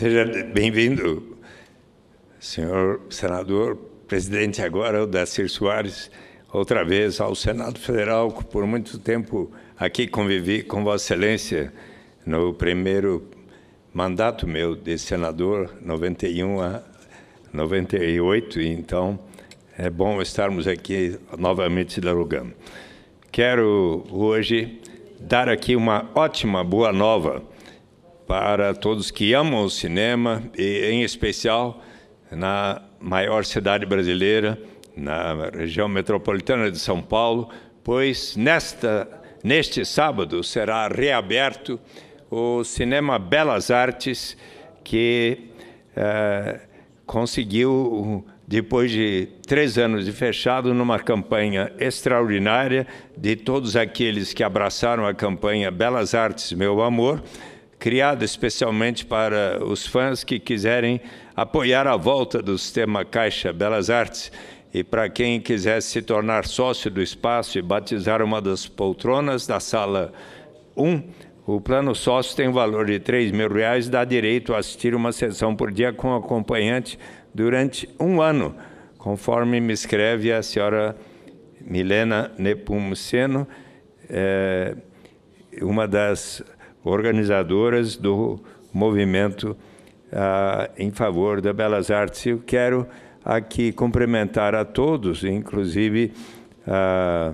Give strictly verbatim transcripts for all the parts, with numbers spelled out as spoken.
Seja bem-vindo, senhor senador, presidente agora, o Dacir Soares, outra vez ao Senado Federal. Por muito tempo aqui convivi com Vossa Excelência no primeiro mandato meu de senador, noventa e um a noventa e oito, e então é bom estarmos aqui novamente dialogando. Quero hoje dar aqui uma ótima boa nova para todos que amam o cinema e, em especial, na maior cidade brasileira, na região metropolitana de São Paulo, pois nesta, neste sábado será reaberto o Cinema Belas Artes, que eh, conseguiu, depois de três anos de fechado, numa campanha extraordinária de todos aqueles que abraçaram a campanha Belas Artes, Meu Amor, criada especialmente para os fãs que quiserem apoiar a volta do sistema Caixa Belas Artes e para quem quisesse se tornar sócio do espaço e batizar uma das poltronas da sala um, o plano sócio tem um valor de três mil reais e dá direito a assistir uma sessão por dia com acompanhante durante um ano, conforme me escreve a senhora Milena Nepomuceno, é, uma das organizadoras do movimento ah, em favor da Belas Artes. Eu quero aqui cumprimentar a todos, inclusive ah,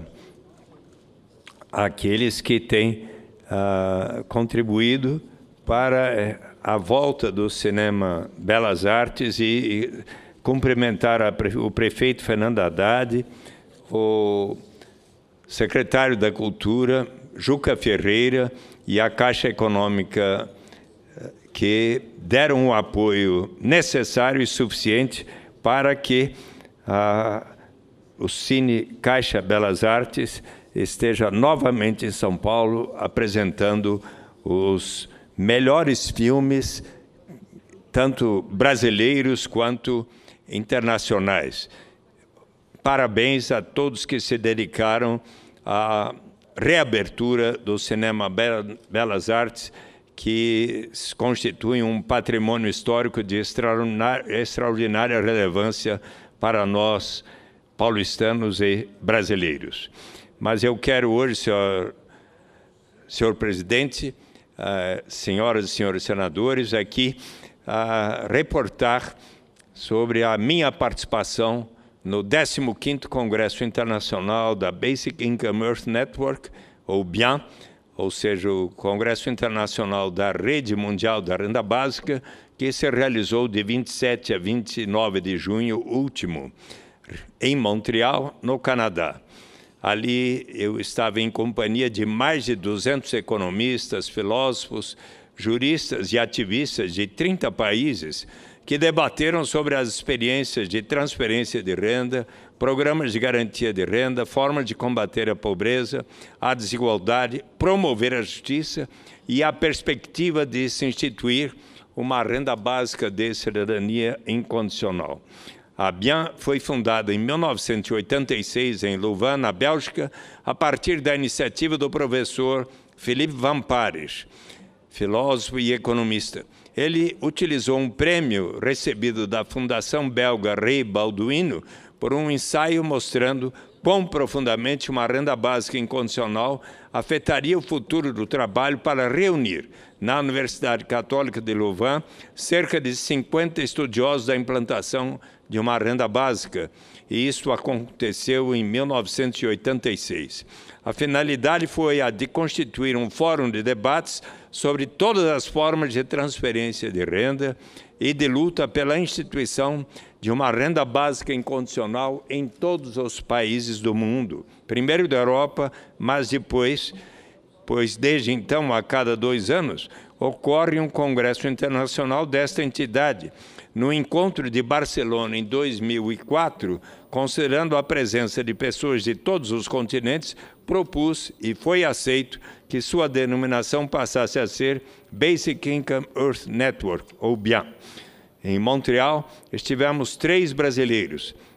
aqueles que têm ah, contribuído para a volta do cinema Belas Artes e, e cumprimentar a, o prefeito Fernando Haddad, o secretário da Cultura, Juca Ferreira, e a Caixa Econômica, que deram o apoio necessário e suficiente para que ah, o Cine Caixa Belas Artes esteja novamente em São Paulo apresentando os melhores filmes, tanto brasileiros quanto internacionais. Parabéns a todos que se dedicaram a reabertura do Cinema Belas Artes, que constitui um patrimônio histórico de extraordinária relevância para nós, paulistanos e brasileiros. Mas eu quero hoje, senhor, senhor presidente, uh, senhoras e senhores senadores, aqui uh, reportar sobre a minha participação no décimo quinto Congresso Internacional da Basic Income Earth Network, ou B I A N, ou seja, o Congresso Internacional da Rede Mundial da Renda Básica, que se realizou de vinte e sete a vinte e nove de junho último, em Montreal, no Canadá. Ali eu estava em companhia de mais de duzentos economistas, filósofos, juristas e ativistas de trinta países, que debateram sobre as experiências de transferência de renda, programas de garantia de renda, formas de combater a pobreza, a desigualdade, promover a justiça e a perspectiva de se instituir uma renda básica de cidadania incondicional. A B I A N foi fundada em mil novecentos e oitenta e seis em Louvain, na Bélgica, a partir da iniciativa do professor Philippe Van Parijs, filósofo e economista. Ele utilizou um prêmio recebido da Fundação Belga Rei Balduino por um ensaio mostrando quão profundamente uma renda básica incondicional afetaria o futuro do trabalho para reunir, na Universidade Católica de Louvain, cerca de cinquenta estudiosos da implantação de uma renda básica, e isso aconteceu em mil novecentos e oitenta e seis. A finalidade foi a de constituir um fórum de debates sobre todas as formas de transferência de renda e de luta pela instituição de uma renda básica incondicional em todos os países do mundo, primeiro da Europa, mas depois, pois desde então, a cada dois anos, ocorre um congresso internacional desta entidade. No encontro de Barcelona, em dois mil e quatro, considerando a presença de pessoas de todos os continentes, propus e foi aceito que sua denominação passasse a ser Basic Income Earth Network, ou B I A N. Em Montreal, estivemos três brasileiros,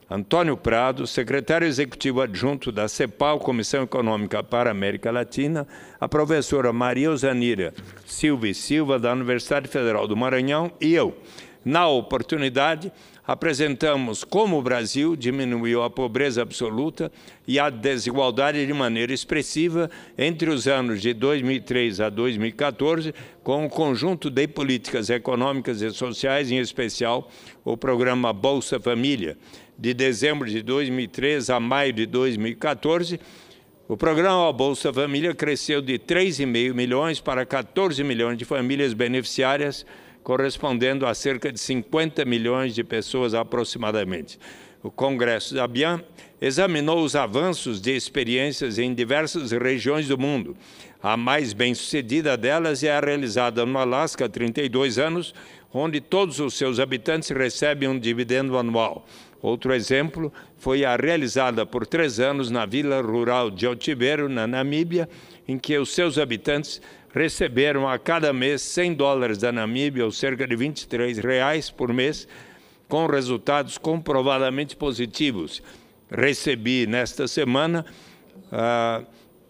Antônio Prado, secretário executivo adjunto da CEPAL, Comissão Econômica para a América Latina, a professora Maria Osanira Silva e Silva, da Universidade Federal do Maranhão, e eu. Na oportunidade, apresentamos como o Brasil diminuiu a pobreza absoluta e a desigualdade de maneira expressiva entre os anos de dois mil e três a dois mil e quatorze, com um conjunto de políticas econômicas e sociais, em especial o programa Bolsa Família. De dezembro de dois mil e três a maio de dois mil e quatorze, o programa Bolsa Família cresceu de três vírgula cinco milhões para quatorze milhões de famílias beneficiárias, correspondendo a cerca de cinquenta milhões de pessoas aproximadamente. O Congresso da ABIAN examinou os avanços de experiências em diversas regiões do mundo. A mais bem-sucedida delas é a realizada no Alasca há trinta e dois anos, onde todos os seus habitantes recebem um dividendo anual. Outro exemplo foi a realizada por três anos na vila rural de Otiveiro, na Namíbia, em que os seus habitantes receberam a cada mês cem dólares da Namíbia, ou cerca de vinte e três reais por mês, com resultados comprovadamente positivos. Recebi, nesta semana, a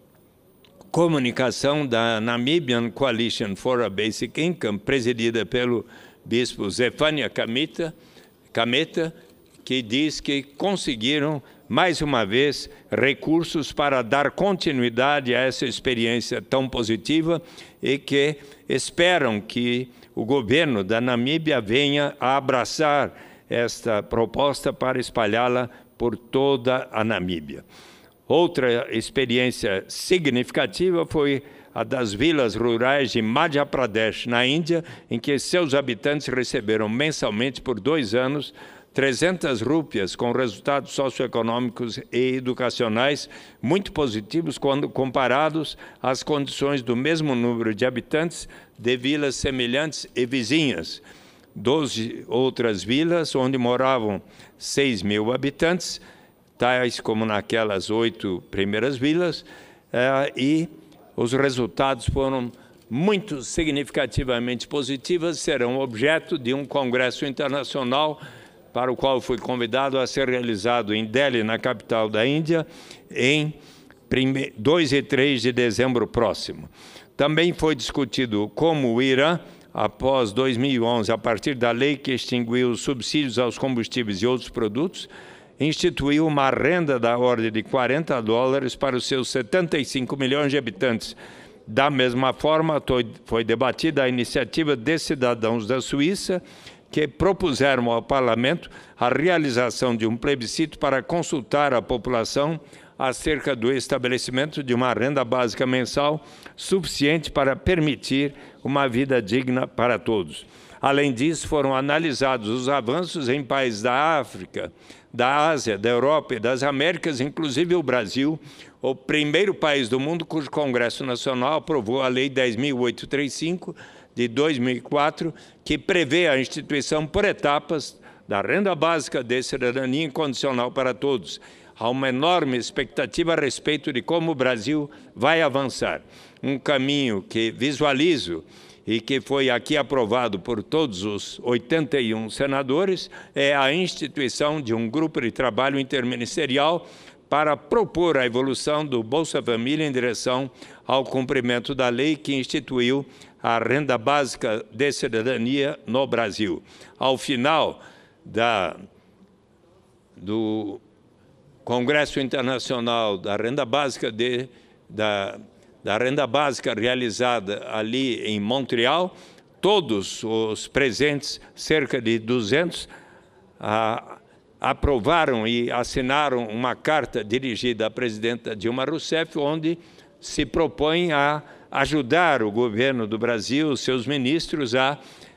comunicação da Namibian Coalition for a Basic Income, presidida pelo bispo Zefania Kameta, Kameta, que diz que conseguiram, mais uma vez, recursos para dar continuidade a essa experiência tão positiva e que esperam que o governo da Namíbia venha a abraçar esta proposta para espalhá-la por toda a Namíbia. Outra experiência significativa foi a das vilas rurais de Madhya Pradesh, na Índia, em que seus habitantes receberam mensalmente por dois anos trezentas rúpias, com resultados socioeconômicos e educacionais muito positivos quando comparados às condições do mesmo número de habitantes de vilas semelhantes e vizinhas. Doze outras vilas, onde moravam seis mil habitantes, tais como naquelas oito primeiras vilas, eh, e os resultados foram muito significativamente positivos, serão objeto de um congresso internacional para o qual fui convidado a ser realizado em Delhi, na capital da Índia, em dois e três de dezembro próximo. Também foi discutido como o Irã, após dois mil e onze, a partir da lei que extinguiu os subsídios aos combustíveis e outros produtos, instituiu uma renda da ordem de quarenta dólares para os seus setenta e cinco milhões de habitantes. Da mesma forma, foi debatida a iniciativa de cidadãos da Suíça, que propuseram ao Parlamento a realização de um plebiscito para consultar a população acerca do estabelecimento de uma renda básica mensal suficiente para permitir uma vida digna para todos. Além disso, foram analisados os avanços em países da África, da Ásia, da Europa e das Américas, inclusive o Brasil, o primeiro país do mundo cujo Congresso Nacional aprovou a Lei dez mil oitocentos e trinta e cinco, de dois mil e quatro, que prevê a instituição por etapas da renda básica de cidadania incondicional para todos. Há uma enorme expectativa a respeito de como o Brasil vai avançar. Um caminho que visualizo e que foi aqui aprovado por todos os oitenta e um senadores é a instituição de um grupo de trabalho interministerial para propor a evolução do Bolsa Família em direção ao cumprimento da lei que instituiu a renda básica de cidadania no Brasil. Ao final da, do Congresso Internacional da Renda Básica, de, da, da renda básica realizada ali em Montreal, todos os presentes, cerca de duzentos, a, aprovaram e assinaram uma carta dirigida à presidenta Dilma Rousseff, onde se propõe a ajudar o governo do Brasil, os seus ministros, a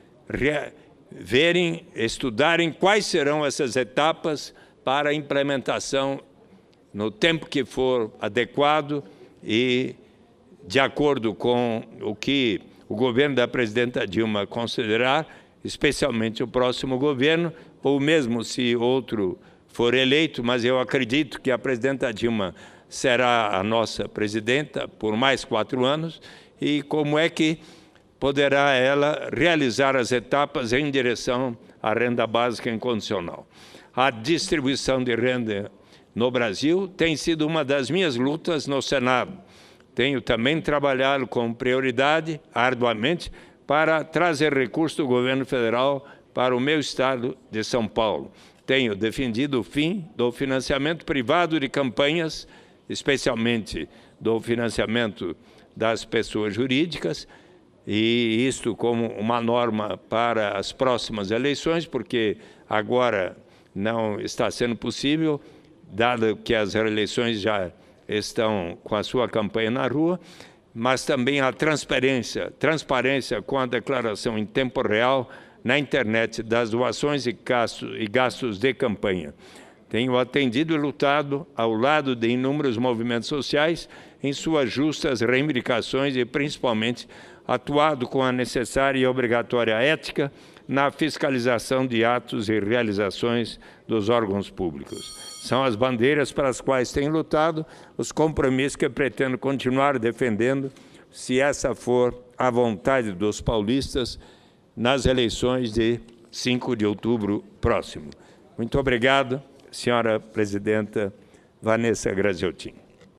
verem, estudarem quais serão essas etapas para a implementação no tempo que for adequado e de acordo com o que o governo da presidenta Dilma considerar, especialmente o próximo governo, ou mesmo se outro for eleito, mas eu acredito que a presidenta Dilma será a nossa presidenta por mais quatro anos, e como é que poderá ela realizar as etapas em direção à renda básica incondicional. a distribuição de renda no Brasil, tem sido uma das minhas lutas no Senado. Tenho também trabalhado com prioridade, arduamente, para trazer recursos do governo federal para o meu estado de São Paulo. Tenho defendido o fim do financiamento privado de campanhas, especialmente do financiamento das pessoas jurídicas, e isto como uma norma para as próximas eleições, porque agora não está sendo possível, dado que as eleições já estão com a sua campanha na rua, mas também a transparência, transparência com a declaração em tempo real na internet das doações e gastos, e gastos de campanha. Tenho atendido e lutado ao lado de inúmeros movimentos sociais em suas justas reivindicações e, principalmente, atuado com a necessária e obrigatória ética na fiscalização de atos e realizações dos órgãos públicos. São as bandeiras para as quais tenho lutado, os compromissos que pretendo continuar defendendo, se essa for a vontade dos paulistas, nas eleições de cinco de outubro próximo. Muito obrigado, senhora presidenta Vanessa Graziotin.